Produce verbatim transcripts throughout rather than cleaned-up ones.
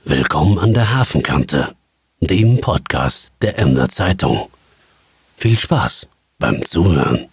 Willkommen an der Hafenkante, dem Podcast der Emder Zeitung. Viel Spaß beim Zuhören.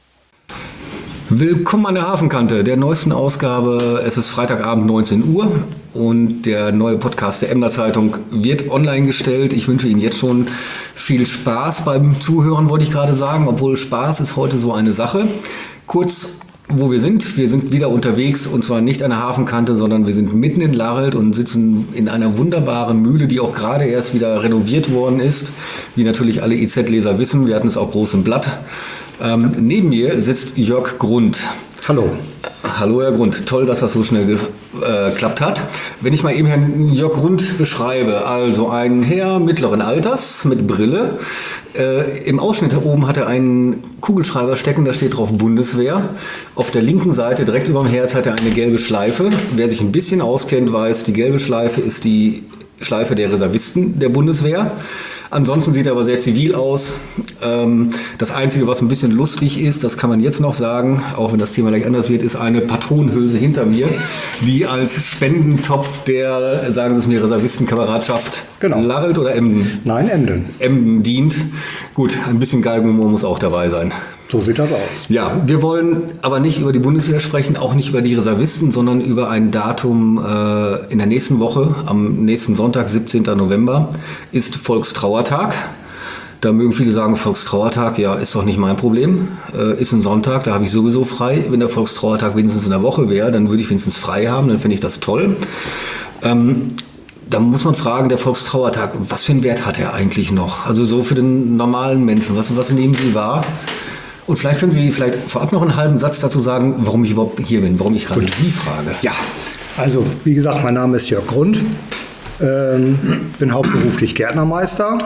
Willkommen an der Hafenkante, der neuesten Ausgabe. Es ist Freitagabend neunzehn Uhr und der neue Podcast der Emder Zeitung wird online gestellt. Ich wünsche Ihnen jetzt schon viel Spaß beim Zuhören, wollte ich gerade sagen, obwohl Spaß ist heute so eine Sache. Kurz, wo wir sind. Wir sind wieder unterwegs und zwar nicht an der Hafenkante, sondern wir sind mitten in Larelt und sitzen in einer wunderbaren Mühle, die auch gerade erst wieder renoviert worden ist. Wie natürlich alle I Z-Leser wissen, wir hatten es auch groß im Blatt. Ähm, neben mir sitzt Jörg Grund. Hallo. Hallo Herr Grund, toll, dass das so schnell äh, geklappt hat. Wenn ich mal eben Herrn Jörg Grund beschreibe, also ein Herr mittleren Alters mit Brille. Äh, Im Ausschnitt da oben hat er einen Kugelschreiber stecken, da steht drauf Bundeswehr. Auf der linken Seite, direkt über dem Herz, hat er eine gelbe Schleife. Wer sich ein bisschen auskennt, weiß, die gelbe Schleife ist die Schleife der Reservisten der Bundeswehr. Ansonsten sieht er aber sehr zivil aus. Ähm, das Einzige, was ein bisschen lustig ist, das kann man jetzt noch sagen, auch wenn das Thema gleich anders wird, ist eine Patronenhülse hinter mir, die als Spendentopf der, sagen Sie es mir, Reservistenkameradschaft Genau. Larelt oder Emden? Nein, Emden. Emden dient. Gut, ein bisschen Galgenhumor muss auch dabei sein. So sieht das aus. Ja, wir wollen aber nicht über die Bundeswehr sprechen, auch nicht über die Reservisten, sondern über ein Datum äh, in der nächsten Woche. Am nächsten Sonntag, siebzehnten November, ist Volkstrauertag. Da mögen viele sagen, Volkstrauertag, ja, ist doch nicht mein Problem. Äh, ist ein Sonntag, da habe ich sowieso frei. Wenn der Volkstrauertag wenigstens in der Woche wäre, dann würde ich wenigstens frei haben, dann finde ich das toll. Ähm, Da muss man fragen, der Volkstrauertag, was für einen Wert hat er eigentlich noch? Also so für den normalen Menschen, was, was nehmen Sie wahr? Und vielleicht können Sie vielleicht vorab noch einen halben Satz dazu sagen, warum ich überhaupt hier bin, warum ich gerade Gut. Sie frage. Ja, also wie gesagt, mein Name ist Jörg Grund, ähm, bin hauptberuflich Gärtnermeister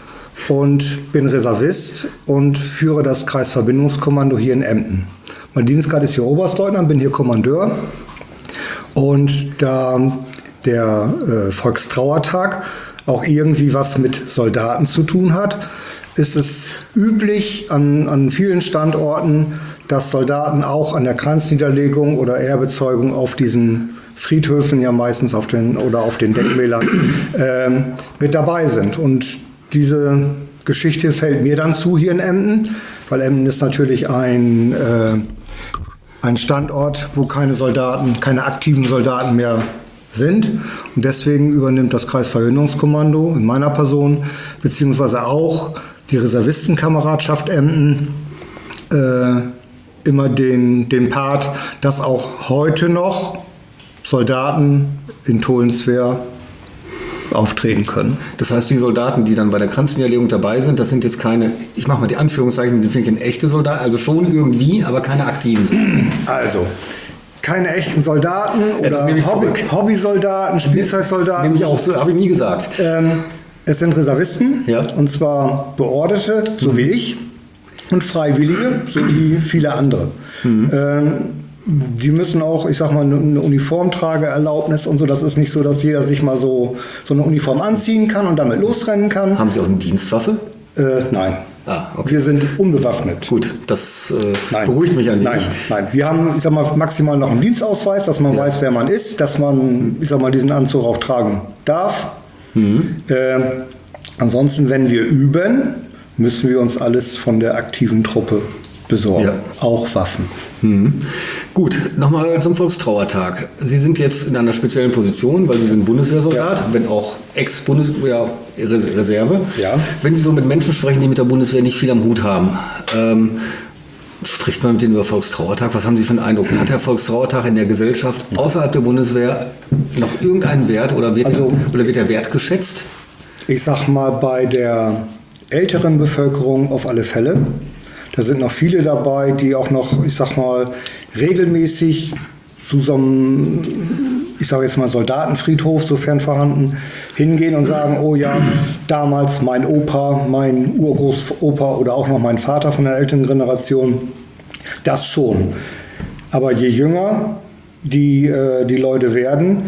und bin Reservist und führe das Kreisverbindungskommando hier in Emden. Mein Dienstgrad ist hier Oberstleutnant, bin hier Kommandeur und da der äh, Volkstrauertag auch irgendwie was mit Soldaten zu tun hat, ist es üblich an, an vielen Standorten, dass Soldaten auch an der Kranzniederlegung oder Ehrbezeugung auf diesen Friedhöfen, ja meistens auf den oder auf den Denkmälern, äh, mit dabei sind. Und diese Geschichte fällt mir dann zu hier in Emden, weil Emden ist natürlich ein, äh, ein Standort, wo keine Soldaten, keine aktiven Soldaten mehr sind. Und deswegen übernimmt das Kreisverhinderungskommando in meiner Person, beziehungsweise auch die Reservistenkameradschaft Emden, äh, immer den, den Part, dass auch heute noch Soldaten in Tolenswehr auftreten können. Das heißt, die Soldaten, die dann bei der Kranzniederlegung dabei sind, das sind jetzt keine, ich mache mal die Anführungszeichen mit den Fingern, echte Soldaten, also schon irgendwie, aber keine aktiven. Also, keine echten Soldaten Ja, das oder nehme ich Hobby, zurück. Hobbysoldaten, Spielzeugsoldaten. Nehme ich auch so, habe ich nie gesagt. Ähm, es sind Reservisten, Ja. und zwar Beorderte, so wie ich, und Freiwillige, so wie viele andere. Mhm. Ähm, die müssen auch, ich sag mal, eine Uniformtrageerlaubnis und so. Das ist nicht so, dass jeder sich mal so, so eine Uniform anziehen kann und damit losrennen kann. Haben Sie auch eine Dienstwaffe? Äh, nein. Ah, okay. Wir sind unbewaffnet. Gut, das äh, Nein. beruhigt mich ein wenig. Nein, nein. Wir haben, ich sag mal, maximal noch einen Dienstausweis, dass man Ja. weiß, wer man ist, dass man, ich sag mal, diesen Anzug auch tragen darf. Mhm. Äh, ansonsten, wenn wir üben, müssen wir uns alles von der aktiven Truppe besorgen. Ja. Auch Waffen. Mhm. Gut, nochmal zum Volkstrauertag. Sie sind jetzt in einer speziellen Position, weil Sie sind Bundeswehrsoldat, Ja. wenn auch Ex-Bundeswehr-Reserve. Ja. Wenn Sie so mit Menschen sprechen, die mit der Bundeswehr nicht viel am Hut haben, ähm, spricht man mit denen über Volkstrauertag? Was haben Sie für einen Eindruck? Hat der Volkstrauertag in der Gesellschaft außerhalb der Bundeswehr noch irgendeinen Wert oder wird, Also- er, oder wird er wertgeschätzt? Ich sag mal, bei der älteren Bevölkerung auf alle Fälle. Da sind noch viele dabei, die auch noch, ich sag mal, regelmäßig zu so einem, ich sage jetzt mal, Soldatenfriedhof, sofern vorhanden, hingehen und sagen, oh ja, damals mein Opa, mein Urgroßopa oder auch noch mein Vater von der älteren Generation, das schon. Aber je jünger die, äh, die Leute werden,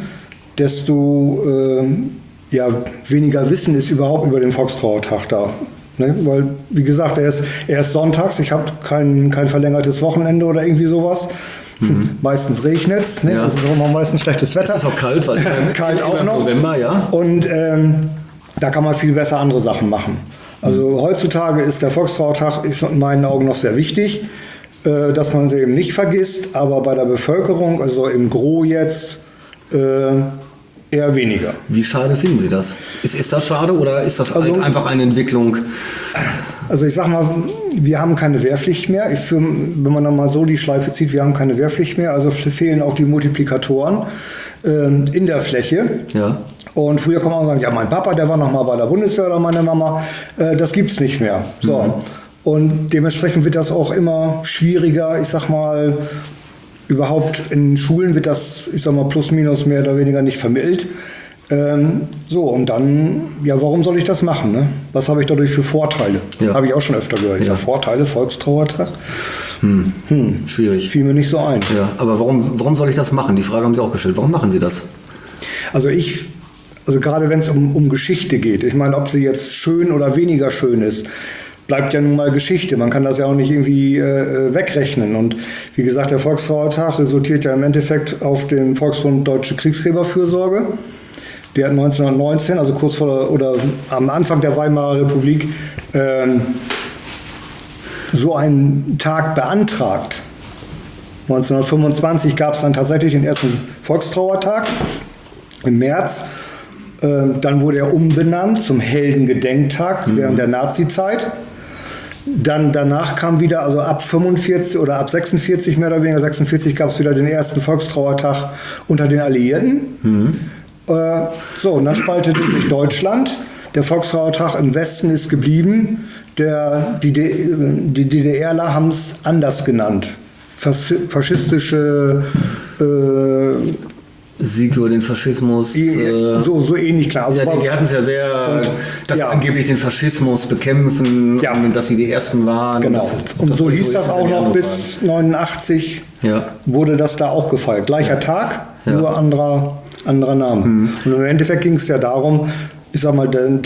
desto äh, ja, weniger Wissen ist überhaupt über den Volkstrauertag da. Ne? Weil, wie gesagt, er ist, er ist sonntags, ich habe kein, kein verlängertes Wochenende oder irgendwie sowas. Mhm. Meistens regnet es, ne? Ja. Es ist auch immer meistens schlechtes Wetter. Es ist auch kalt, weil kalt auch im noch. November, ja. Und ähm, da kann man viel besser andere Sachen machen. Also mhm. heutzutage ist der Volkstrauertag ist in meinen Augen noch sehr wichtig, äh, dass man sie eben nicht vergisst, aber bei der Bevölkerung, also im Gros jetzt, äh, eher weniger. Wie schade finden Sie das? Ist, ist das schade oder ist das Also, einfach eine Entwicklung? Also ich sag mal, wir haben keine Wehrpflicht mehr. Ich für, wenn man dann mal so die Schleife zieht, wir haben keine Wehrpflicht mehr. Also fehlen auch die Multiplikatoren äh, in der Fläche. Ja. Und früher kann man sagen, ja, mein Papa, der war noch mal bei der Bundeswehr oder meine Mama. Äh, das gibt's nicht mehr. So. Mhm. Und dementsprechend wird das auch immer schwieriger. Ich sag mal, überhaupt in Schulen wird das, ich sag mal, plus minus mehr oder weniger nicht vermittelt. Ähm, so, und dann, ja, warum soll ich das machen? Ne? Was habe ich dadurch für Vorteile? Ja. Habe ich auch schon öfter gehört. Ich ja. sage, Vorteile, Volkstrauertag. Hm. Hm. Schwierig. Fiel mir nicht so ein. Ja, aber warum, warum soll ich das machen? Die Frage haben Sie auch gestellt. Warum machen Sie das? Also ich, also gerade wenn es um, um Geschichte geht, ich meine, ob sie jetzt schön oder weniger schön ist, bleibt ja nun mal Geschichte. Man kann das ja auch nicht irgendwie äh, wegrechnen. Und wie gesagt, der Volkstrauertag resultiert ja im Endeffekt auf dem Volksbund Deutsche Kriegsgräberfürsorge. Der hat neunzehnhundertneunzehn, also kurz vor oder am Anfang der Weimarer Republik, ähm, so einen Tag beantragt. neunzehnhundertfünfundzwanzig gab es dann tatsächlich den ersten Volkstrauertag im März. Ähm, dann wurde er umbenannt zum Heldengedenktag mhm. während der Nazizeit. Dann danach kam wieder, also ab fünfundvierzig oder ab sechsundvierzig mehr oder weniger, sechsundvierzig gab es wieder den ersten Volkstrauertag unter den Alliierten. Mhm. Äh, so, und dann spaltete sich Deutschland. Der Volkstrauertag im Westen ist geblieben. Der, die, die DDRler haben es anders genannt. Fas faschistische äh, Sieg über den Faschismus. Äh, so, so ähnlich, klar. Also ja, die, die hatten es ja sehr, und, dass ja. angeblich den Faschismus bekämpfen ja. und dass sie die Ersten waren. Genau. Und, das, und das so hieß so das auch noch bis neunundachtzig ja. wurde das da auch gefeiert. Gleicher Tag, ja. nur anderer, anderer Name. Mhm. Und im Endeffekt ging es ja darum, ich sag mal, der,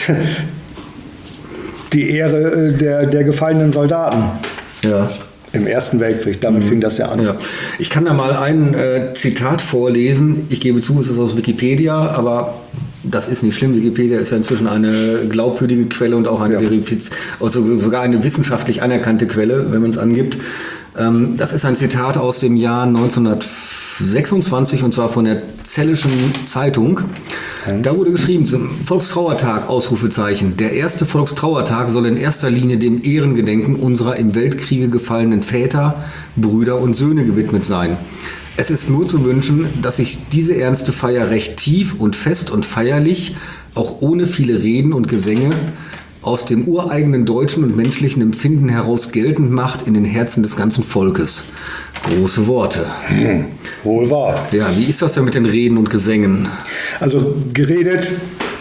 die Ehre der, der gefallenen Soldaten. Ja. Im Ersten Weltkrieg, damit mhm. fing das ja an. Ja. Ich kann da mal ein äh, Zitat vorlesen. Ich gebe zu, es ist aus Wikipedia, aber das ist nicht schlimm. Wikipedia ist ja inzwischen eine glaubwürdige Quelle und auch eine ja. verifiz- also sogar eine wissenschaftlich anerkannte Quelle, wenn man es angibt. Ähm, das ist ein Zitat aus dem Jahr neunzehnhundertsechsundzwanzig und zwar von der Zellischen Zeitung. Da wurde geschrieben, zum Volkstrauertag, Ausrufezeichen. Der erste Volkstrauertag soll in erster Linie dem Ehrengedenken unserer im Weltkriege gefallenen Väter, Brüder und Söhne gewidmet sein. Es ist nur zu wünschen, dass sich diese ernste Feier recht tief und fest und feierlich, auch ohne viele Reden und Gesänge, aus dem ureigenen deutschen und menschlichen Empfinden heraus geltend macht in den Herzen des ganzen Volkes. Große Worte. Hm, wohl wahr. Ja, wie ist das denn mit den Reden und Gesängen? Also geredet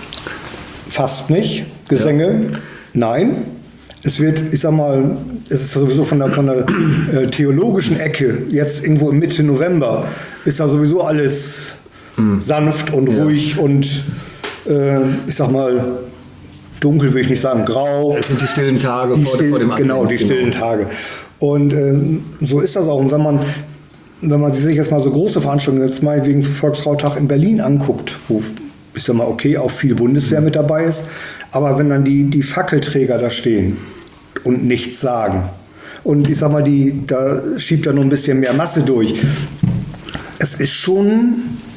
fast nicht. Gesänge, ja. nein. Es wird, ich sag mal, es ist sowieso von der, von der äh, theologischen Ecke, jetzt irgendwo Mitte November, ist da sowieso alles hm. sanft und ruhig ja. und äh, ich sag mal, dunkel will ich nicht sagen, grau. Es sind die stillen Tage die vor, still, vor dem Advent. Genau, die stillen genau. Tage. Und ähm, so ist das auch. Und wenn man, wenn man sich jetzt mal so große Veranstaltungen, jetzt mal wegen Volkstrauertag in Berlin anguckt, wo ich sag mal, okay, auch viel Bundeswehr mit dabei ist, aber wenn dann die, die Fackelträger da stehen und nichts sagen und ich sag mal, die, da schiebt ja noch ein bisschen mehr Masse durch. Es ist schon,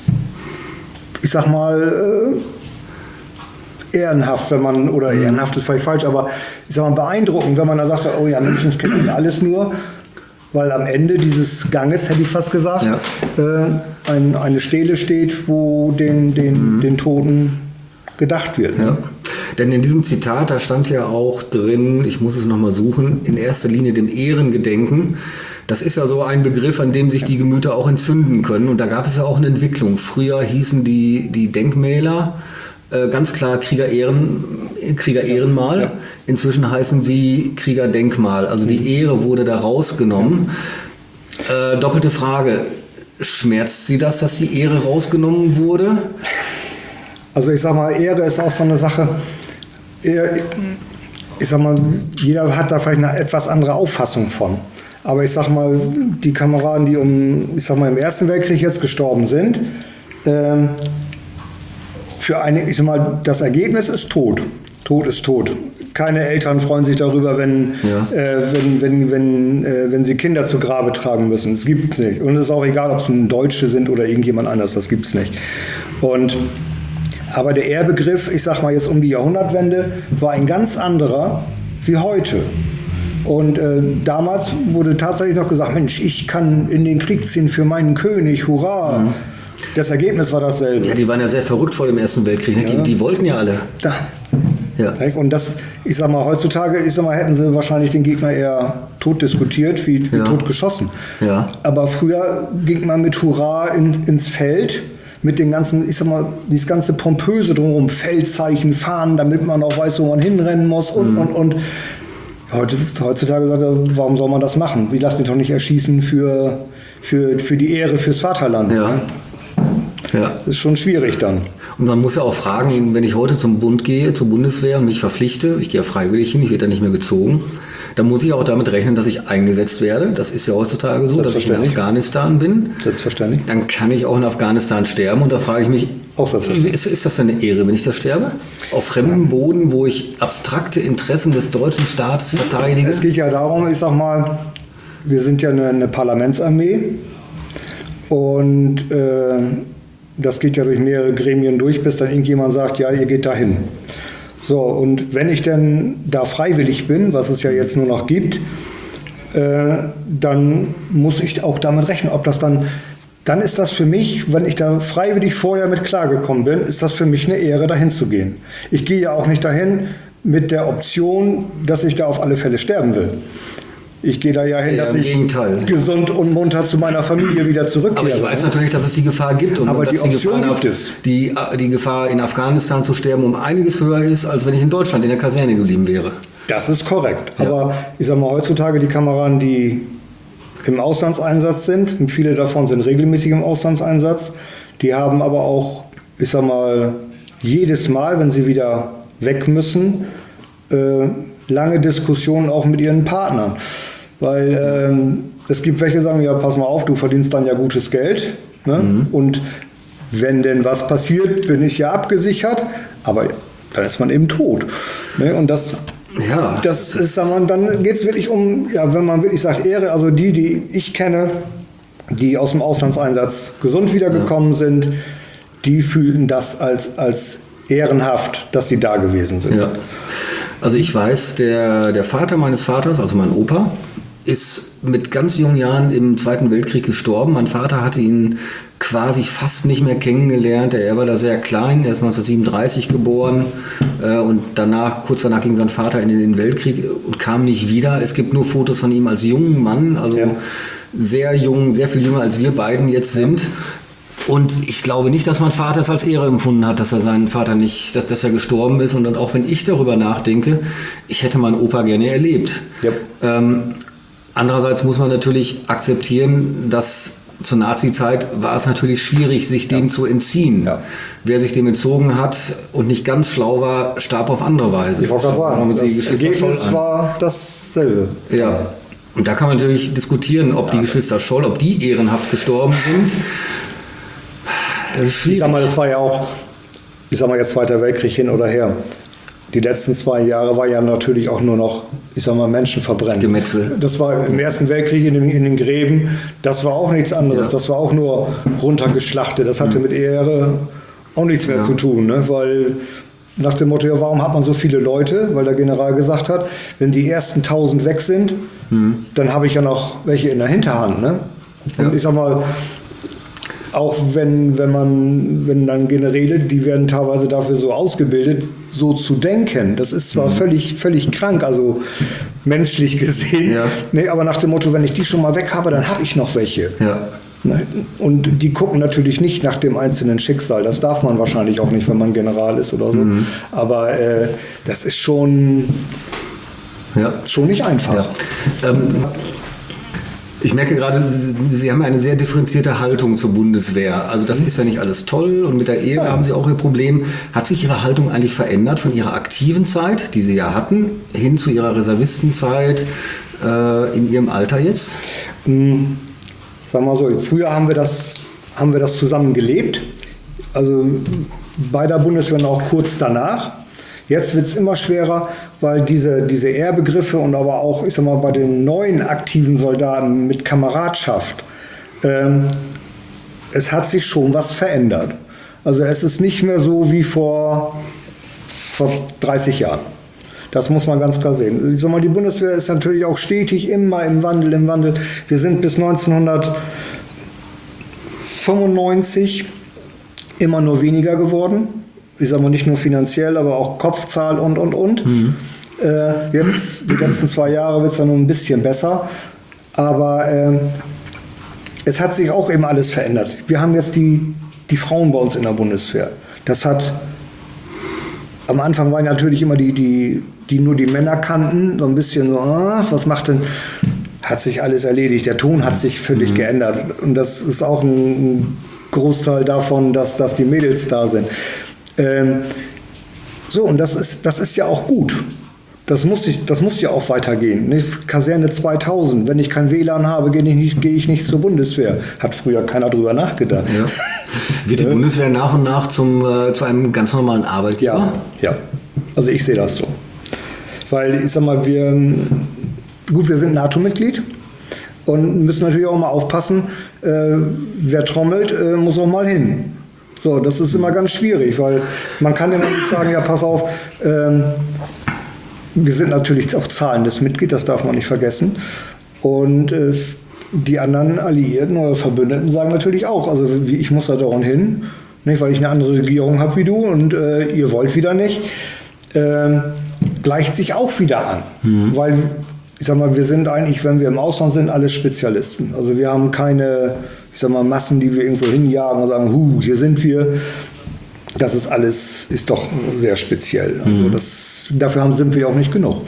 ich sag mal, äh, ehrenhaft, wenn man, oder ehrenhaft ist vielleicht falsch, aber ich sag mal beeindruckend, wenn man da sagt, oh ja, Menschen kennen alles nur, weil am Ende dieses Ganges, hätte ich fast gesagt, ja. äh, ein, eine Stele steht, wo den, den, mhm. den Toten gedacht wird. Ja. Denn in diesem Zitat, da stand ja auch drin, ich muss es nochmal suchen, in erster Linie dem Ehrengedenken. Das ist ja so ein Begriff, an dem sich die Gemüter auch entzünden können. Und da gab es ja auch eine Entwicklung. Früher hießen die, die Denkmäler ganz klar Krieger-Ehren, Krieger-Ehrenmal. Ja. Inzwischen heißen sie Kriegerdenkmal. Also die Ehre wurde da rausgenommen. Ja. Äh, doppelte Frage. Schmerzt Sie das, dass die Ehre rausgenommen wurde? Also ich sag mal, Ehre ist auch so eine Sache. Ich sag mal, jeder hat da vielleicht eine etwas andere Auffassung von. Aber ich sag mal, die Kameraden, die um, ich sag mal, im Ersten Weltkrieg jetzt gestorben sind, ähm, für eine, ich sag mal, das Ergebnis ist tot. Tod ist tot. Keine Eltern freuen sich darüber, wenn, Ja. äh, wenn, wenn, wenn, äh, wenn sie Kinder zu Grabe tragen müssen. Das gibt es nicht. Und es ist auch egal, ob es nun Deutsche sind oder irgendjemand anders, das gibt es nicht. Und, aber der Ehrbegriff, ich sag mal jetzt um die Jahrhundertwende, war ein ganz anderer wie heute. Und äh, damals wurde tatsächlich noch gesagt, Mensch, ich kann in den Krieg ziehen für meinen König, hurra. Mhm. Das Ergebnis war dasselbe. Ja, die waren ja sehr verrückt vor dem Ersten Weltkrieg. Ne? Ja. Die, die wollten ja alle. Da. Ja. Und das, ich sag mal, heutzutage, ich sag mal, hätten sie wahrscheinlich den Gegner eher tot diskutiert, wie, wie Ja. tot geschossen. Ja. Aber früher ging man mit Hurra in, ins Feld, mit den ganzen, ich sag mal, dieses ganze Pompöse drumherum, Feldzeichen, Fahnen, damit man auch weiß, wo man hinrennen muss und, Mhm. und, und. Heute, heutzutage sagt er, warum soll man das machen? Ich lass mich doch nicht erschießen für, für, für die Ehre, fürs Vaterland. Ja. Ne? Ja. Das ist schon schwierig dann. Und man muss ja auch fragen, wenn ich heute zum Bund gehe, zur Bundeswehr und mich verpflichte, ich gehe ja freiwillig hin, ich werde da nicht mehr gezogen, dann muss ich auch damit rechnen, dass ich eingesetzt werde. Das ist ja heutzutage so, dass ich in Selbstverständlich. Afghanistan bin. Selbstverständlich. Dann kann ich auch in Afghanistan sterben und da frage ich mich, Auch selbstverständlich. ist, ist das denn eine Ehre, wenn ich da sterbe? Auf fremdem Boden, wo ich abstrakte Interessen des deutschen Staates verteidige? Es geht ja darum, ich sag mal, wir sind ja eine, eine Parlamentsarmee und äh, das geht ja durch mehrere Gremien durch, bis dann irgendjemand sagt, ja, ihr geht dahin. So, und wenn ich denn da freiwillig bin, was es ja jetzt nur noch gibt, äh, dann muss ich auch damit rechnen, ob das dann, dann ist das für mich, wenn ich da freiwillig vorher mit klargekommen bin, ist das für mich eine Ehre, dahin zu gehen. Ich gehe ja auch nicht dahin mit der Option, dass ich da auf alle Fälle sterben will. Ich gehe da ja hin, Ja, dass im ich Gegenteil. gesund und munter zu meiner Familie wieder zurückkehre. Aber ich weiß natürlich, dass es die Gefahr gibt und, Aber und dass die die, Option Gefahr, gibt es. Die, die Gefahr in Afghanistan zu sterben um einiges höher ist, als wenn ich in Deutschland in der Kaserne geblieben wäre. Das ist korrekt. Ja. Aber ich sage mal, heutzutage die Kameraden, die im Auslandseinsatz sind, und viele davon sind regelmäßig im Auslandseinsatz, die haben aber auch, ich sage mal, jedes Mal, wenn sie wieder weg müssen, äh, lange Diskussionen auch mit ihren Partnern. Weil ähm, es gibt welche, die sagen, ja, pass mal auf, du verdienst dann ja gutes Geld. Ne? Mhm. Und wenn denn was passiert, bin ich ja abgesichert. Aber dann ist man eben tot. Ne? Und das, Ja, das, das ist, sag mal, dann geht es wirklich um, ja, wenn man wirklich sagt, Ehre, also die, die ich kenne, die aus dem Auslandseinsatz gesund wiedergekommen ja. sind, die fühlten das als, als ehrenhaft, dass sie da gewesen sind. Ja. Also ich weiß, der, der Vater meines Vaters, also mein Opa, ist mit ganz jungen Jahren im Zweiten Weltkrieg gestorben. Mein Vater hatte ihn quasi fast nicht mehr kennengelernt. Er war da sehr klein, er ist neunzehnhundertsiebenunddreißig geboren äh, und danach, kurz danach ging sein Vater in den Weltkrieg und kam nicht wieder. Es gibt nur Fotos von ihm als jungen Mann, also ja. sehr jung, sehr viel jünger als wir beiden jetzt sind. Und ich glaube nicht, dass mein Vater es als Ehre empfunden hat, dass er seinen Vater nicht, dass, dass er gestorben ist. Und dann auch wenn ich darüber nachdenke, ich hätte meinen Opa gerne erlebt. Ja. Ähm, andererseits muss man natürlich akzeptieren, dass zur Nazi-Zeit war es natürlich schwierig, sich dem ja. zu entziehen. Ja. Wer sich dem entzogen hat und nicht ganz schlau war, starb auf andere Weise. Ich wollte gerade sagen, das Ergebnis war dasselbe. Ja. Und da kann man natürlich diskutieren, ob ja. die Geschwister Scholl, ob die ehrenhaft gestorben sind. Das ist schwierig. Ich sag mal, das war ja auch, ich sag mal jetzt Zweiter Weltkrieg hin oder her. Die letzten zwei Jahre war ja natürlich auch nur noch, ich sag mal, Menschenverbrennen. Gemetzel. Das war im Ersten Weltkrieg in den, in den Gräben, das war auch nichts anderes. Ja. Das war auch nur runtergeschlachtet. Das hatte mhm. mit Ehre auch nichts mehr ja. zu tun, ne? Weil nach dem Motto, ja, warum hat man so viele Leute? Weil der General gesagt hat, wenn die ersten tausend weg sind, mhm. dann habe ich ja noch welche in der Hinterhand. Ne? Und ja. ich sag mal, auch wenn, wenn man, wenn dann Generäle, die werden teilweise dafür so ausgebildet, so zu denken. Das ist zwar mhm. völlig, völlig krank, also menschlich gesehen, ja. nee, aber nach dem Motto, wenn ich die schon mal weg habe, dann habe ich noch welche. Ja. Und die gucken natürlich nicht nach dem einzelnen Schicksal. Das darf man wahrscheinlich auch nicht, wenn man General ist oder so. Mhm. Aber äh, das ist schon, ja. schon nicht einfach. Ja. Ähm, Ich merke gerade, Sie, Sie haben eine sehr differenzierte Haltung zur Bundeswehr. Also das ist ja nicht alles toll und mit der Ehe haben Sie auch Ihr Problem. Hat sich Ihre Haltung eigentlich verändert von Ihrer aktiven Zeit, die Sie ja hatten, hin zu Ihrer Reservistenzeit? äh, in Ihrem Alter jetzt? Hm, sagen wir mal so, früher haben wir das, haben wir das zusammen gelebt. Also bei der Bundeswehr und auch kurz danach. Jetzt wird es immer schwerer, weil diese, diese Ehrbegriffe und aber auch, ich sag mal, bei den neuen aktiven Soldaten mit Kameradschaft, ähm, es hat sich schon was verändert. Also es ist nicht mehr so wie vor, vor dreißig Jahren. Das muss man ganz klar sehen. Ich sag mal, die Bundeswehr ist natürlich auch stetig immer im Wandel, im Wandel. Wir sind bis neunzehnhundertfünfundneunzig immer nur weniger geworden. Ich sag mal, nicht nur finanziell, aber auch Kopfzahl und, und, und. Mhm. Äh, jetzt, die letzten zwei Jahre wird es dann nur ein bisschen besser. Aber äh, es hat sich auch eben alles verändert. Wir haben jetzt die, die Frauen bei uns in der Bundeswehr. Das hat, am Anfang waren natürlich immer die, die, die nur die Männer kannten, so ein bisschen so, ach, was macht denn, hat sich alles erledigt. Der Ton hat sich völlig mhm. geändert. Und das ist auch ein, ein Großteil davon, dass, dass die Mädels da sind. Ähm, so, und das ist, das ist ja auch gut. Das muss, ich, das muss ja auch weitergehen. Ne? Kaserne zweitausend, wenn ich kein W L A N habe, gehe ich nicht, gehe ich nicht zur Bundeswehr. Hat früher keiner drüber nachgedacht. Ja. Wird die äh, Bundeswehr nach und nach zum, äh, zu einem ganz normalen Arbeitgeber? Ja, ja, also ich sehe das so. Weil, ich sag mal, wir, gut, wir sind NATO-Mitglied und müssen natürlich auch mal aufpassen, äh, wer trommelt, äh, muss auch mal hin. So, das ist immer ganz schwierig, weil man kann ja nicht sagen, ja, pass auf, ähm, wir sind natürlich auch zahlendes Mitglied, das darf man nicht vergessen. Und äh, die anderen Alliierten oder Verbündeten sagen natürlich auch, also ich muss da dauernd hin, nicht, weil ich eine andere Regierung habe wie du und äh, ihr wollt wieder nicht. Ähm, gleicht sich auch wieder an, mhm. weil ich sag mal, wir sind eigentlich, wenn wir im Ausland sind, alle Spezialisten. Also wir haben keine, ich sag mal, Massen, die wir irgendwo hinjagen und sagen, hu, hier sind wir. Das ist alles, ist doch sehr speziell. Also mhm. das, dafür haben, sind wir auch nicht genug.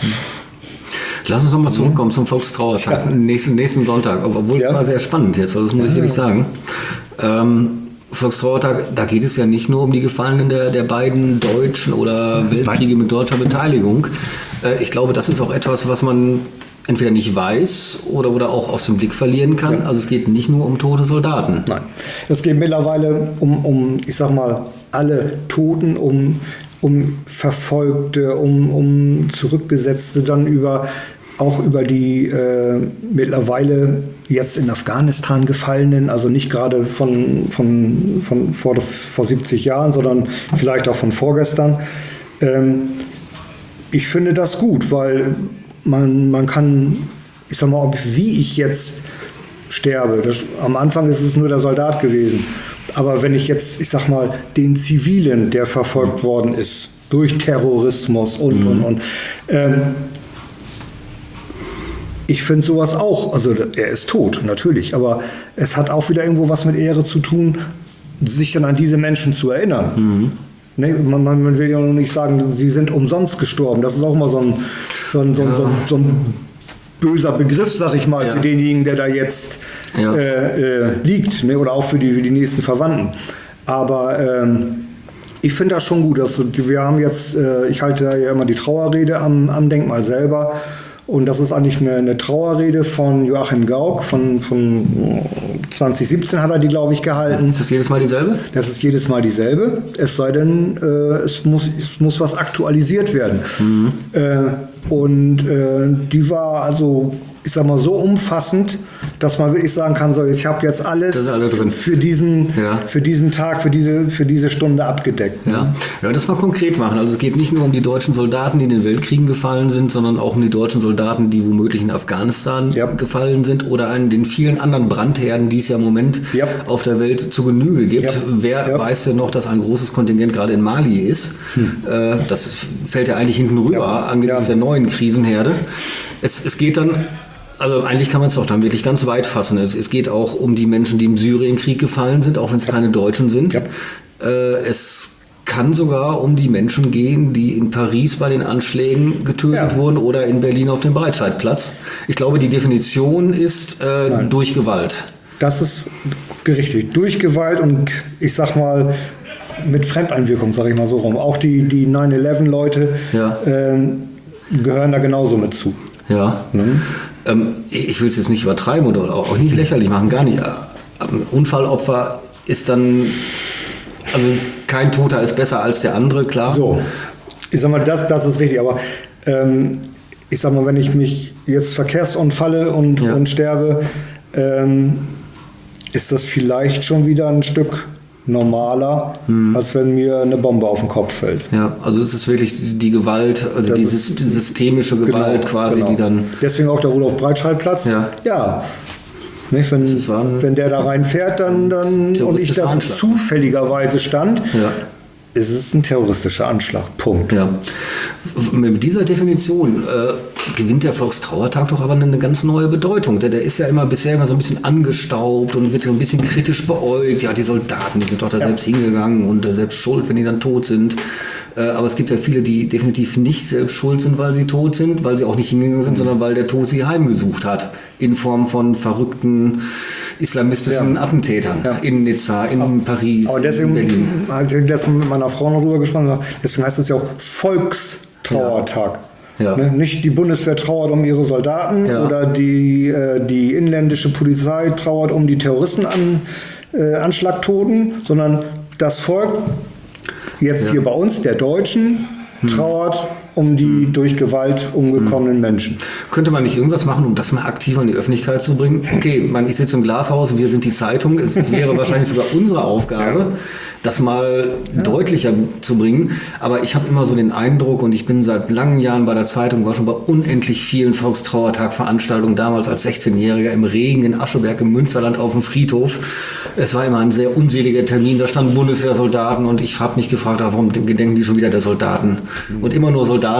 Lass uns noch mal zurückkommen zum Volkstrauertag, ja. nächsten, nächsten Sonntag. Obwohl, ja. war sehr spannend jetzt, also das muss ich ehrlich sagen. Ähm, Volkstrauertag, da geht es ja nicht nur um die Gefallenen der, der beiden deutschen oder Weltkriege mit deutscher Beteiligung. Äh, ich glaube, das ist auch etwas, was man entweder nicht weiß oder, oder auch aus dem Blick verlieren kann. Ja. Also es geht nicht nur um tote Soldaten. Nein, es geht mittlerweile um, um ich sag mal, alle Toten, um, um Verfolgte, um, um Zurückgesetzte, dann über auch über die äh, mittlerweile jetzt in Afghanistan Gefallenen, also nicht gerade von, von, von vor, vor siebzig Jahren, sondern vielleicht auch von vorgestern. Ähm, ich finde das gut, weil man, man kann, ich sag mal, wie ich jetzt sterbe, das, am Anfang ist es nur der Soldat gewesen, aber wenn ich jetzt, ich sag mal, den Zivilen, der verfolgt worden ist, durch Terrorismus und, mhm. und, und, ähm, ich finde sowas auch, also er ist tot, natürlich, aber es hat auch wieder irgendwo was mit Ehre zu tun, sich dann an diese Menschen zu erinnern. Mhm. Ne, man, man will ja noch nicht sagen, sie sind umsonst gestorben. Das ist auch mal so ein, so ein, so ein, ja. so ein, so ein böser Begriff, sag ich mal, ja. für denjenigen, der da jetzt ja. äh, äh, liegt, ne, oder auch für die, für die nächsten Verwandten. Aber ähm, ich finde das schon gut. Dass wir haben jetzt, äh, ich halte ja immer die Trauerrede am, am Denkmal selber. Und das ist eigentlich eine, eine Trauerrede von Joachim Gauck, von, von zwanzig siebzehn hat er die, glaube ich, gehalten. Ist das jedes Mal dieselbe? Das ist jedes Mal dieselbe, es sei denn, äh, es, muss, es muss was aktualisiert werden. Mhm. Äh, und äh, die war also, ich sag mal, so umfassend, dass man wirklich sagen kann, so, ich habe jetzt alles alle drin. Für, diesen, ja. für diesen Tag, für diese, für diese Stunde abgedeckt. Ja. Ja, das mal konkret machen. Also es geht nicht nur um die deutschen Soldaten, die in den Weltkriegen gefallen sind, sondern auch um die deutschen Soldaten, die womöglich in Afghanistan ja. gefallen sind oder an den vielen anderen Brandherden, die es ja im Moment ja. auf der Welt zu Genüge gibt. Ja. Wer ja. weiß denn noch, dass ein großes Kontingent gerade in Mali ist? Hm. Äh, das fällt ja eigentlich hinten rüber ja. angesichts ja. der neuen Krisenherde. Es, es geht dann Also eigentlich kann man es doch dann wirklich ganz weit fassen. Es, es geht auch um die Menschen, die im Syrienkrieg gefallen sind, auch wenn es keine Deutschen sind. Ja. Äh, es kann sogar um die Menschen gehen, die in Paris bei den Anschlägen getötet ja. wurden oder in Berlin auf dem Breitscheidplatz. Ich glaube, die Definition ist äh, durch Gewalt. Das ist richtig. Durch Gewalt und ich sag mal mit Fremdeinwirkung, sage ich mal so rum. Auch die, die neun elf Leute ja. äh, gehören da genauso mit zu. Ja. Mhm. Ähm, ich will es jetzt nicht übertreiben oder auch nicht lächerlich machen, gar nicht. Ein Unfallopfer ist dann, also kein Toter ist besser als der andere, klar. So, ich sag mal, das, das ist richtig, aber ähm, ich sag mal, wenn ich mich jetzt verkehrsunfalle und, Ja. und sterbe, ähm, ist das vielleicht schon wieder ein Stück normaler, hm. als wenn mir eine Bombe auf den Kopf fällt. Ja, also es ist wirklich die Gewalt, also Das die, ist- die systemische Gewalt Genau, quasi, genau. die dann... Deswegen auch der Rudolf-Breitscheid-Platz. Ja. Ja. Nicht, wenn, Das war ein- wenn der da reinfährt, dann, dann und ich terroristischer da Anschlag. zufälligerweise stand, Ja. ist es ein terroristischer Anschlag. Punkt. Ja. Mit dieser Definition äh, gewinnt der Volkstrauertag doch aber eine ganz neue Bedeutung. Der, der ist ja immer bisher immer so ein bisschen angestaubt und wird so ein bisschen kritisch beäugt. Ja, die Soldaten, die sind doch da Ja. selbst hingegangen und äh, selbst schuld, wenn die dann tot sind. Äh, aber es gibt ja viele, die definitiv nicht selbst schuld sind, weil sie tot sind, weil sie auch nicht hingegangen sind, mhm. sondern weil der Tod sie heimgesucht hat. In Form von verrückten islamistischen Ja. Attentätern. Ja. In Nizza, in Aber- Paris, Aber in deswegen Berlin. habe ich letztens mit meiner Frau noch drüber gesprochen, deswegen heißt es ja auch Volkstrauertag. Ja. Ne? Nicht die Bundeswehr trauert um ihre Soldaten Ja. oder die, äh, die inländische Polizei trauert um die Terroristenanschlagtoten, äh, Anschlagtoten, sondern das Volk, jetzt Ja. hier bei uns, der Deutschen, trauert um die durch Gewalt umgekommenen Menschen. Könnte man nicht irgendwas machen, um das mal aktiver in die Öffentlichkeit zu bringen? Okay, man, ich sitze im Glashaus, wir sind die Zeitung. Es, es wäre wahrscheinlich sogar unsere Aufgabe, Ja. das mal deutlicher zu bringen. Aber ich habe immer so den Eindruck, und ich bin seit langen Jahren bei der Zeitung, war schon bei unendlich vielen Volkstrauertag-Veranstaltungen, damals als sechzehnjähriger im Regen in Ascheberg im Münsterland auf dem Friedhof. Es war immer ein sehr unseliger Termin, da standen Bundeswehrsoldaten und ich habe mich gefragt, warum gedenken die schon wieder der Soldaten? Und immer nur Soldaten.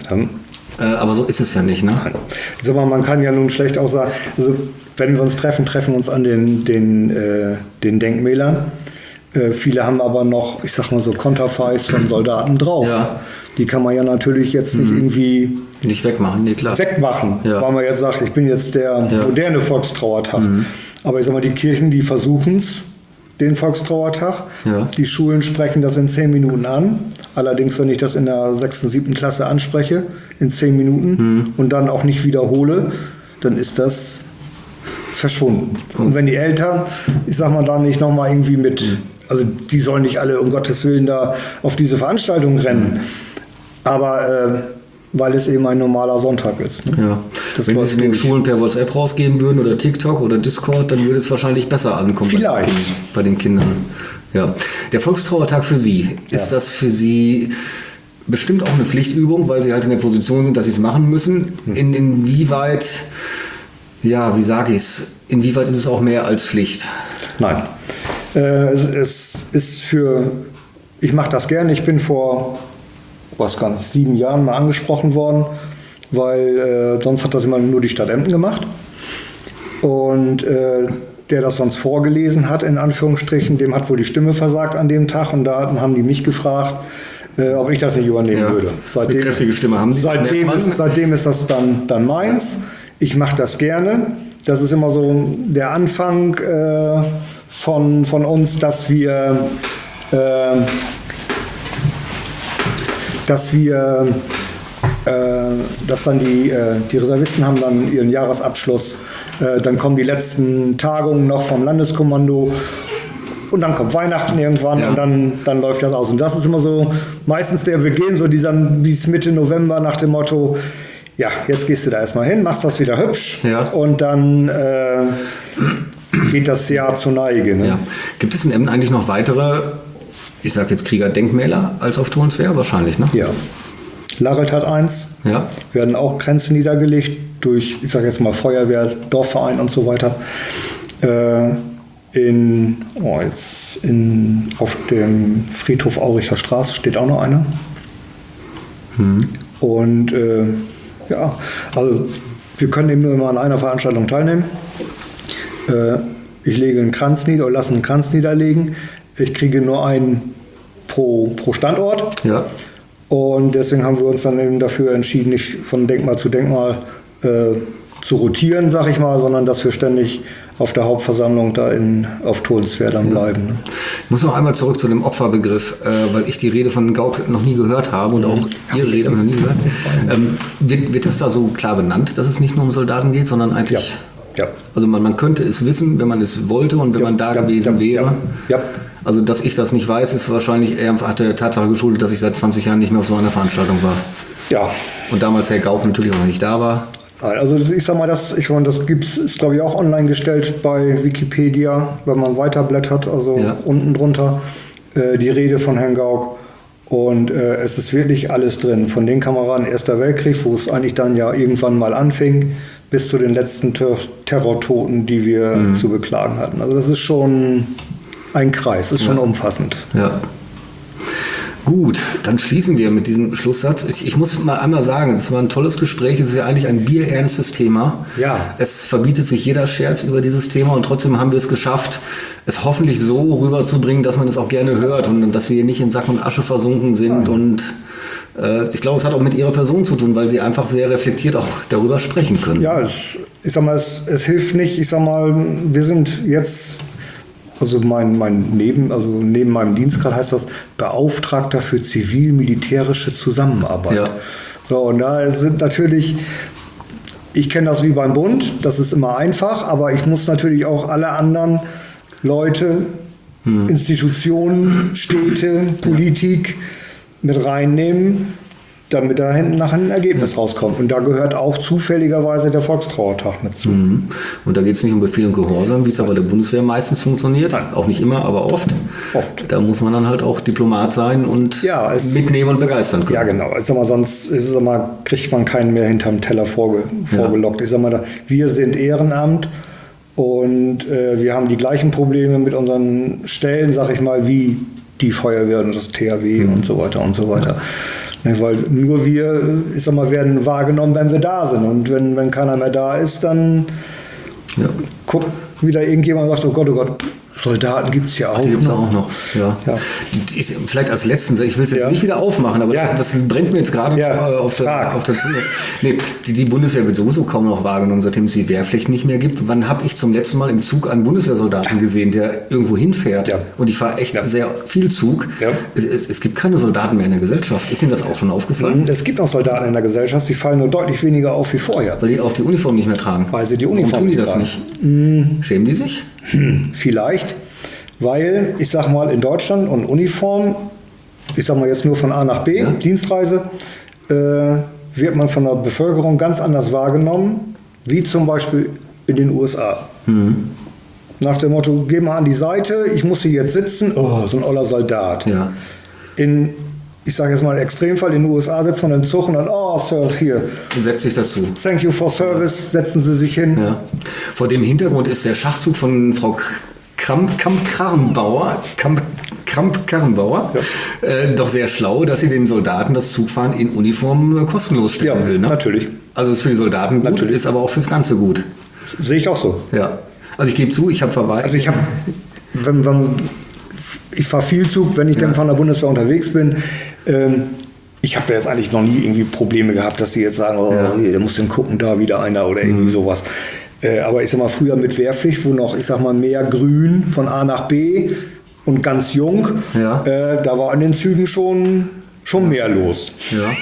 Äh, aber so ist es ja nicht, ne? Ich sag mal, man kann ja nun schlecht auch sagen, also wenn wir uns treffen, treffen wir uns an den, den, äh, den Denkmälern. Äh, viele haben aber noch, ich sag mal so, Konterfeis von Soldaten drauf. Ja. Die kann man ja natürlich jetzt nicht irgendwie Nicht wegmachen, nee, klar. wegmachen, Ja. weil man jetzt sagt, ich bin jetzt der Ja. moderne Volkstrauertag. Aber ich sag mal, die Kirchen, die versuchen es, den Volkstrauertag. Ja. Die Schulen sprechen das in zehn Minuten an. Allerdings, wenn ich das in der sechsten, siebten Klasse anspreche, in zehn Minuten und dann auch nicht wiederhole, dann ist das verschwunden. Und wenn die Eltern, ich sag mal, da nicht nochmal irgendwie mit, also die sollen nicht alle um Gottes Willen da auf diese Veranstaltung rennen, aber äh, weil es eben ein normaler Sonntag ist. Ne? Ja. Das Wenn Sie läuft es in den durch. Schulen per WhatsApp rausgeben würden oder TikTok oder Discord, dann würde es wahrscheinlich besser ankommen Vielleicht. Bei, den Kindern, bei den Kindern. Ja. Der Volkstrauertag für Sie, ist Ja. das für Sie bestimmt auch eine Pflichtübung, weil Sie halt in der Position sind, dass Sie es machen müssen? In, inwieweit, ja, wie sage ich es, inwieweit ist es auch mehr als Pflicht? Nein. Äh, es, es ist für, ich mache das gerne. Ich bin vor, was gar nicht, sieben Jahren mal angesprochen worden, weil äh, sonst hat das immer nur die Stadt Emden gemacht. Und äh, der das sonst vorgelesen hat, in Anführungsstrichen, dem hat wohl die Stimme versagt an dem Tag. Und da haben die mich gefragt, äh, ob ich das nicht übernehmen Ja. würde. Eine kräftige Stimme haben Sie. Seitdem Merkt man. ist, seitdem ist das dann, dann meins. Ich mache das gerne. Das ist immer so der Anfang äh, von, von uns, dass wir, äh, dass wir, äh, dass dann die, äh, die Reservisten haben dann ihren Jahresabschluss. Äh, dann kommen die letzten Tagungen noch vom Landeskommando. Und dann kommt Weihnachten irgendwann Ja. und dann, dann läuft das aus. Und das ist immer so meistens der Beginn, so dieser bis Mitte November nach dem Motto, ja, jetzt gehst du da erstmal hin, machst das wieder hübsch Ja. und dann äh, geht das Jahr zur Neige. Ne? Ja. Gibt es in Emden eigentlich noch weitere, ich sage jetzt Kriegerdenkmäler als auf Tonswehr? Wahrscheinlich, ne? Ja. Larelt hat eins, Ja. werden auch Grenzen niedergelegt durch, ich sage jetzt mal Feuerwehr, Dorfverein und so weiter. Äh, in, oh, jetzt in, auf dem Friedhof Auricher Straße steht auch noch einer. Und äh, ja, also wir können eben nur immer an einer Veranstaltung teilnehmen. Äh, ich lege einen Kranz nieder oder lasse einen Kranz niederlegen. Ich kriege nur einen pro, pro Standort. Ja. Und deswegen haben wir uns dann eben dafür entschieden, nicht von Denkmal zu Denkmal äh, zu rotieren, sag ich mal, sondern dass wir ständig auf der Hauptversammlung da in, auf Tholenswerda dann bleiben. Ne? Ich muss noch einmal zurück zu dem Opferbegriff, äh, weil ich die Rede von Gauck noch nie gehört habe und auch Ihre Rede noch nie gehört. Ähm, wird, wird das da so klar benannt, dass es nicht nur um Soldaten geht, sondern eigentlich... Ja. Ja. Also man, man könnte es wissen, wenn man es wollte und wenn Ja, man da ja, gewesen ja, wäre. Ja. Ja. Also dass ich das nicht weiß, ist wahrscheinlich eher hat der Tatsache geschuldet, dass ich seit zwanzig Jahren nicht mehr auf so einer Veranstaltung war. Ja. Und damals Herr Gauck natürlich auch noch nicht da war. Also ich sag mal, das, ich meine, das gibt's, ist glaube ich auch online gestellt bei Wikipedia, wenn man weiterblättert, also Ja. unten drunter äh, die Rede von Herrn Gauck. Und äh, es ist wirklich alles drin, von den Kameraden Erster Weltkrieg, wo es eigentlich dann ja irgendwann mal anfing, bis zu den letzten Ter- Terrortoten, die wir Mhm. zu beklagen hatten. Also das ist schon ein Kreis, ist schon Ja. umfassend. Ja. Gut, dann schließen wir mit diesem Schlusssatz. Ich, ich muss mal einmal sagen, das war ein tolles Gespräch. Es ist ja eigentlich ein bierernstes Thema. Ja. Es verbietet sich jeder Scherz über dieses Thema und trotzdem haben wir es geschafft, es hoffentlich so rüberzubringen, dass man es auch gerne hört und dass wir hier nicht in Sack und Asche versunken sind. Nein. Und äh, ich glaube, es hat auch mit Ihrer Person zu tun, weil Sie einfach sehr reflektiert auch darüber sprechen können. Ja, es, ich sag mal, es, es hilft nicht. Ich sag mal, wir sind jetzt, also mein, mein neben, also neben meinem Dienstgrad heißt das Beauftragter für zivil-militärische Zusammenarbeit. Ja. So, und da sind natürlich, ich kenne das wie beim Bund, das ist immer einfach, aber ich muss natürlich auch alle anderen Leute, hm. Institutionen, Städte, Politik mit reinnehmen, damit da hinten nachher ein Ergebnis rauskommt. Und da gehört auch zufälligerweise der Volkstrauertag mit zu. Mhm. Und da geht es nicht um Befehl und Gehorsam, wie es aber der Bundeswehr meistens funktioniert. Nein. Auch nicht immer, aber oft. Oft. Da muss man dann halt auch Diplomat sein und Ja, es- mitnehmen und begeistern können. Ja, genau. Ich sag mal, sonst ist es immer, kriegt man keinen mehr hinterm Teller vorge, vorgelockt. Ich sag mal, da, wir sind Ehrenamt und äh, wir haben die gleichen Probleme mit unseren Stellen, sag ich mal, wie die Feuerwehr und das T H W Mhm. und so weiter und so weiter. Ne, weil nur wir, ich sag mal, werden wahrgenommen, wenn wir da sind. Und wenn, wenn keiner mehr da ist, dann Ja. guckt wieder irgendjemand und sagt, oh Gott, oh Gott, Soldaten gibt es ja auch Die gibt es noch. auch noch. Ja. Ja. Die, die ist vielleicht als letzten, ich will es jetzt Ja. nicht wieder aufmachen, aber Ja. das brennt mir jetzt gerade Ja. noch, äh, auf, der, Frag. auf der Zunge. Nee, die, die Bundeswehr wird sowieso kaum noch wahrgenommen, seitdem es die Wehrpflicht nicht mehr gibt. Wann habe ich zum letzten Mal im Zug einen Bundeswehrsoldaten gesehen, der irgendwo hinfährt? Ja. Und ich fahre echt Ja. sehr viel Zug. Ja. Es, es, es gibt keine Soldaten mehr in der Gesellschaft. Ist Ihnen das auch schon aufgefallen? Es gibt noch Soldaten in der Gesellschaft, sie fallen nur deutlich weniger auf wie vorher. Weil die auch die Uniform nicht mehr tragen. Weil sie die Warum Uniform tun die nicht das tragen. nicht? Schämen die sich? Vielleicht, weil, ich sag mal, in Deutschland und Uniform, ich sag mal jetzt nur von A nach B, Ja. Dienstreise, äh, wird man von der Bevölkerung ganz anders wahrgenommen, wie zum Beispiel in den U S A. Nach dem Motto, geh mal an die Seite, ich muss hier jetzt sitzen, oh, so ein oller Soldat. Ja. In, ich sage jetzt mal, im Extremfall in den U S A sitzt man im Zug und dann, oh, Sir, hier, Und setzt sich dazu. thank you for service, setzen Sie sich hin. Ja. Vor dem Hintergrund ist der Schachzug von Frau Kramp, Kramp-Karrenbauer, Kramp, Kramp-Karrenbauer äh, doch sehr schlau, dass sie den Soldaten das Zugfahren in Uniform äh, kostenlos stellen Ja, will. Ne? natürlich. Also ist für die Soldaten gut, Natürlich. ist aber auch fürs Ganze gut. Sehe ich auch so. Ja. Also ich gebe zu, ich habe verweigert. Also ich habe, wenn, wenn, ich fahre viel Zug, wenn ich Ja. dann von der Bundeswehr unterwegs bin. Ähm, ich habe da jetzt eigentlich noch nie irgendwie Probleme gehabt, dass die jetzt sagen, oh, Ja. hier, da muss denn gucken, da wieder einer oder irgendwie sowas. Äh, aber ich sag mal, früher mit Wehrpflicht, wo noch, ich sag mal, mehr Grün von A nach B und ganz jung, Ja. äh, da war in den Zügen schon, schon mehr los.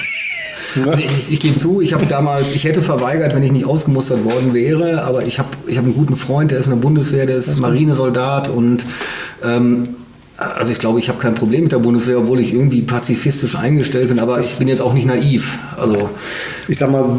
Ja. Also ich, ich gebe zu, ich habe damals, ich hätte verweigert, wenn ich nicht ausgemustert worden wäre, aber ich habe ich hab einen guten Freund, der ist in der Bundeswehr, der ist Marinesoldat und ähm, also ich glaube, ich habe kein Problem mit der Bundeswehr, obwohl ich irgendwie pazifistisch eingestellt bin, aber ich bin jetzt auch nicht naiv. Also Ich sag mal,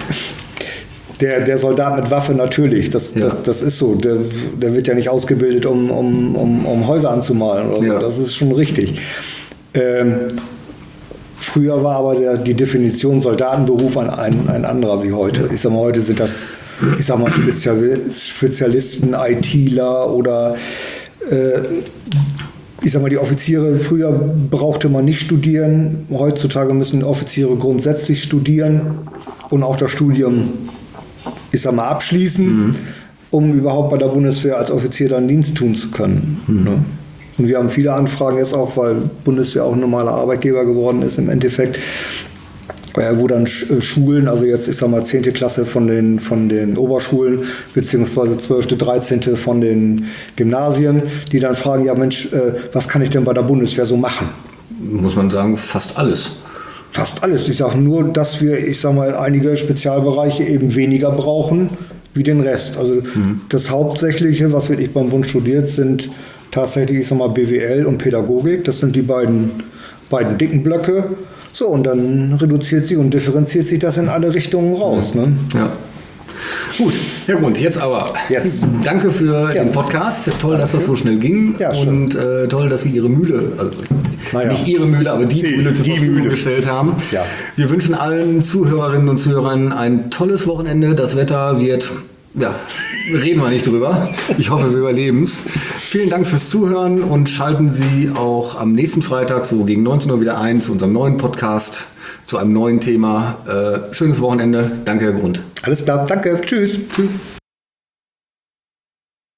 der, der Soldat mit Waffe natürlich, das, Ja. das, das ist so. Der, der wird ja nicht ausgebildet, um, um, um, um Häuser anzumalen oder so. Ja. Das ist schon richtig. Ähm, früher war aber der, die Definition Soldatenberuf ein, ein, ein anderer wie heute. Ich sag mal, heute sind das, ich sag mal, Spezial, Spezialisten, ITler oder äh, ich sag mal, die Offiziere, früher brauchte man nicht studieren, heutzutage müssen Offiziere grundsätzlich studieren und auch das Studium, ich sag mal, abschließen, mhm. um überhaupt bei der Bundeswehr als Offizier dann Dienst tun zu können. Mhm. Ne? Und wir haben viele Anfragen jetzt auch, weil Bundeswehr auch ein normaler Arbeitgeber geworden ist im Endeffekt, äh, wo dann Sch- äh, Schulen, also jetzt ich sag mal zehnte Klasse von den, von den Oberschulen, beziehungsweise zwölfte, dreizehnte von den Gymnasien, die dann fragen, ja Mensch, äh, was kann ich denn bei der Bundeswehr so machen? Muss man sagen, fast alles. Fast alles. Ich sage nur, dass wir, ich sag mal, einige Spezialbereiche eben weniger brauchen wie den Rest. Also mhm. das Hauptsächliche, was wirklich beim Bund studiert, sind tatsächlich, ich sag mal, B W L und Pädagogik. Das sind die beiden, beiden dicken Blöcke. So, und dann reduziert sich und differenziert sich das in alle Richtungen raus. Ne? Ja. Gut, Herr Grund, jetzt aber. Jetzt. Danke für Ja. den Podcast. Toll, Danke. dass das so schnell ging. Ja, schön. und äh, toll, dass Sie Ihre Mühle, also Naja. nicht Ihre Mühle, aber die Sie, Mühle zur die Verfügung Mühle. gestellt haben. Ja. Wir wünschen allen Zuhörerinnen und Zuhörern ein tolles Wochenende. Das Wetter wird, ja, reden wir nicht drüber. Ich hoffe, wir überleben es. Vielen Dank fürs Zuhören und schalten Sie auch am nächsten Freitag so gegen neunzehn Uhr wieder ein zu unserem neuen Podcast, zu einem neuen Thema. Äh, schönes Wochenende. Danke, Herr Grund. Alles klar, danke, tschüss. Tschüss.